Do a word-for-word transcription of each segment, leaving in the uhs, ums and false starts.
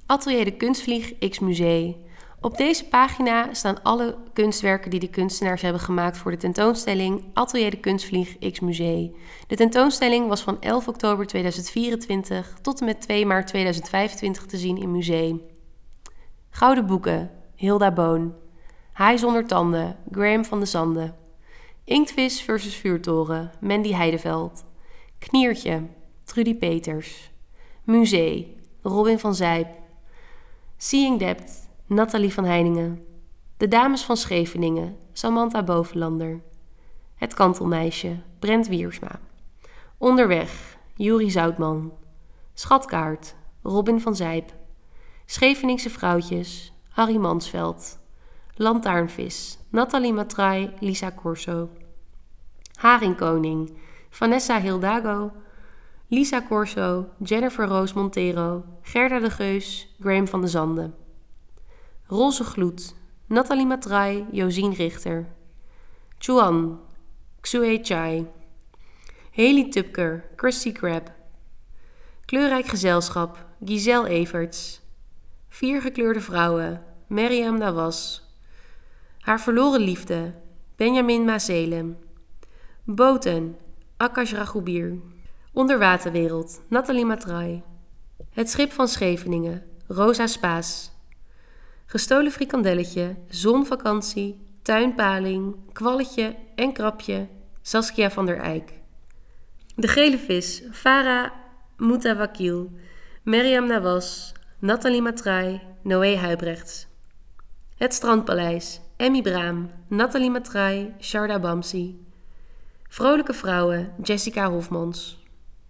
Atelier de Kunstvlieg X Musee. Op deze pagina staan alle kunstwerken die de kunstenaars hebben gemaakt voor de tentoonstelling Atelier de Kunstvlieg X Musee. De tentoonstelling was van elf oktober tweeduizend vierentwintig tot en met twee maart tweeduizend vijfentwintig te zien in museum. Gouden boeken, Hilda Boon. Haai zonder tanden, Graham van de Zande. Inktvis versus vuurtoren, Mandy Heideveld. Kniertje, Trudy Peters. Musee, Robin van Zijp. Seeing Depth, Nathalie van Heiningen. De Dames van Scheveningen, Samantha Bovenlander. Het Kantelmeisje, Brent Wiersma. Onderweg, Juri Zoutman. Schatkaart, Robin van Zijp. Scheveningse vrouwtjes, Harry Mansveld. Lantaarnvis, Nathalie Matrai, Lisa Corso. Haringkoning, Vanessa Hildago. Lisa Corso, Jennifer Roos Montero, Gerda de Geus, Graham van de Zande. Roze gloed, Nathalie Matrai, Josien Richter. Chuan, Xue Chai. Haley Tupker, Christy Crab. Kleurrijk gezelschap, Giselle Everts. Vier gekleurde vrouwen, Meriam Nawas. Haar verloren liefde, Benjamin Mazelem. Boten, Akash Raghubir. Onderwaterwereld, Nathalie Matrai. Het schip van Scheveningen, Rosa Spaas. Gestolen frikandelletje, Zonvakantie, Tuinpaling, Kwalletje en Krapje, Saskia van der Eyck. De gele vis, Farah Moutawakil, Meriam Nawas, Nathalie Matrai, Noé Huibrechts. Het Strandpaleis, Emmy Braam, Nathalie Matrai, Sharda Bamsi. Vrolijke vrouwen, Jessica Hofmans.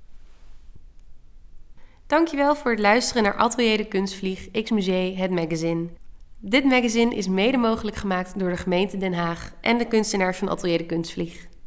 Dankjewel voor het luisteren naar Atelier de Kunstvlieg X Musee, het magazine. Dit magazine is mede mogelijk gemaakt door de gemeente Den Haag en de kunstenaars van Atelier de Kunstvlieg.